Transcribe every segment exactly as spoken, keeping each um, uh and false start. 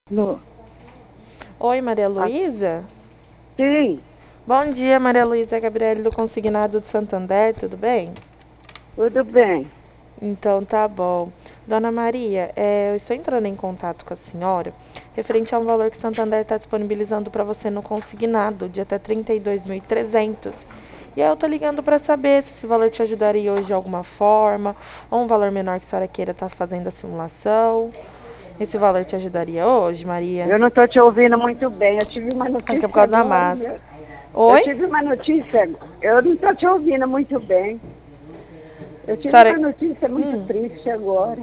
No. Oi, Maria Ah, Luísa? sim, Bom dia, Maria Luísa. É Gabriele do Consignado de Santander, tudo bem? tudo bem. Então tá bom. Dona Maria, é, eu estou entrando em contato com a senhora referente a um valor que Santander está disponibilizando para você no consignado de até trinta e dois mil e trezentos. E aí eu tô ligando para saber se esse valor te ajudaria hoje de alguma forma, ou um valor menor que a senhora queira estar fazendo a simulação. Esse valor te ajudaria hoje, Maria? Eu não estou te ouvindo muito bem. Eu tive uma Acho que é por notícia causa da agora, massa. meu. Eu Oi? tive uma notícia. Eu não estou te ouvindo muito bem. Eu tive Senhora... uma notícia muito Hum. triste agora.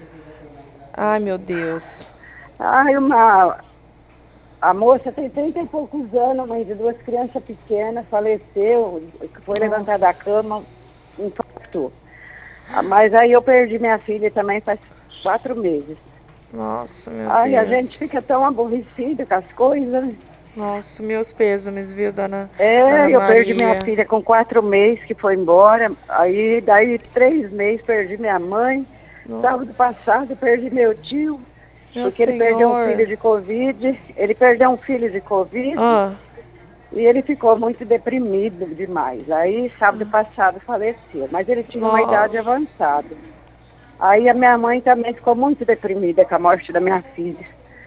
Ai, meu Deus. Ai, uma. A moça tem trinta e poucos anos, mãe de duas crianças pequenas, faleceu, foi levantada da Nossa. cama, infartou. Ah, mas aí eu perdi minha filha também faz quatro meses. Nossa, meu Ai, a Deus. gente fica tão aborrecida com as coisas, né? Nossa, meus pêsames, viu, dona, dona É, eu perdi minha Maria? filha com quatro meses que foi embora. Aí, daí, três meses, perdi minha mãe. Nossa, Sábado passado, perdi meu tio, meu porque ele perdeu um senhor. filho de Covid. Ele perdeu um filho de Covid Ah, e ele ficou muito deprimido demais. Aí, sábado passado, faleceu. Mas ele tinha uma idade nossa. avançada. Aí, a minha mãe também ficou muito deprimida com a morte da minha filha.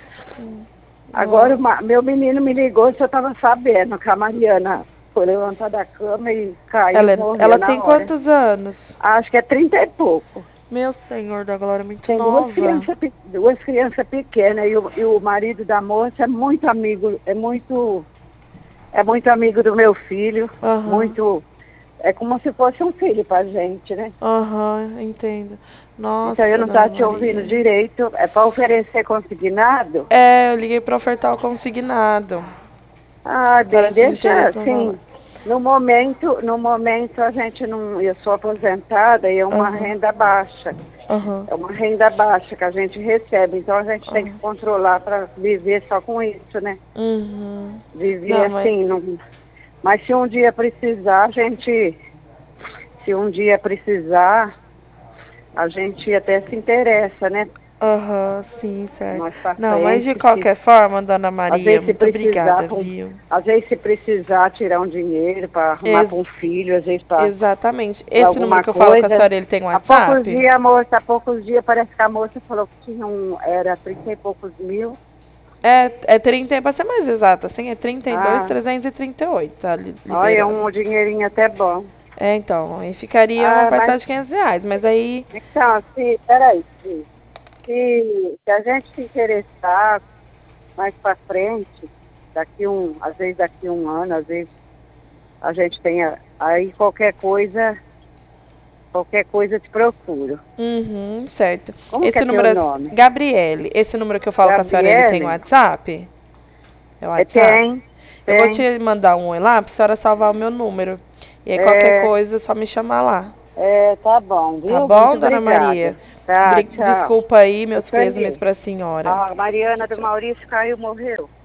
Agora, Nossa. uma- meu menino me ligou se eu estava sabendo que a Mariana foi levantar da cama e caiu, Ela, é- morreu ela na tem hora. quantos anos? Acho que é trinta e pouco. Meu senhor da glória, muito Tem duas nova. crianças, pe- duas crianças pequenas e o, e o marido da moça é muito amigo, é muito, é muito amigo do meu filho, Aham, muito, é como se fosse um filho pra gente, né? aham, entendo. Então eu Nossa, não dona estava te ouvindo Maria. direito, é para oferecer consignado? É, eu liguei pra ofertar o consignado. Ah, A senhora bem, tinha deixa interesse no valor. assim. No momento, no momento a gente não, eu sou aposentada e é uma Aham, renda baixa. aham, É uma renda baixa que a gente recebe, então a gente tem que aham. controlar para viver só com isso, né? Uhum. Viver Não, mas. assim, não... Mas se um dia precisar, a gente, se um dia precisar, a gente até se interessa, né? Aham, sim, certo. Mais para Não, mas de frente, se qualquer forma, dona às Maria, vezes se muito precisar, obrigada, pra um- viu? às vezes se precisar tirar um dinheiro para arrumar para Ex- um filho, às vezes para exatamente. Esse número alguma que eu falo com a coisa. senhora, ele tem Há poucos WhatsApp? dias, moça, há poucos dias, parece que a moça falou que tinha um, era trinta e poucos mil. É, é trinta, para ser mais exato, assim, é trinta e dois, Ah, trezentos e trinta e oito, tá li- olha, é liberando. um dinheirinho até bom. É, então, aí ficaria uma Ah, mas, parcela de quinhentos reais, mas aí, então, se, peraí, se, se, se a gente se interessar mais para frente, daqui um, às vezes daqui um ano, às vezes a gente tenha, aí qualquer coisa, qualquer coisa eu te procuro. uhum, certo. Como que é Esse teu número é nome? Gabriele. Esse número que eu falo com a senhora, ele tem Gabriele? WhatsApp? É o É, WhatsApp? tem, Eu vou tem. te mandar um oi lá pra senhora salvar o meu número. E aí qualquer É, coisa é só me chamar lá. é, tá bom, Tá viu? Muito bom, dona Maria? obrigada. Tá, Bri- tchau. Desculpa aí, meus Isso pêsames aí. pra senhora. A Tchau, Mariana do tchau. Maurício caiu, morreu.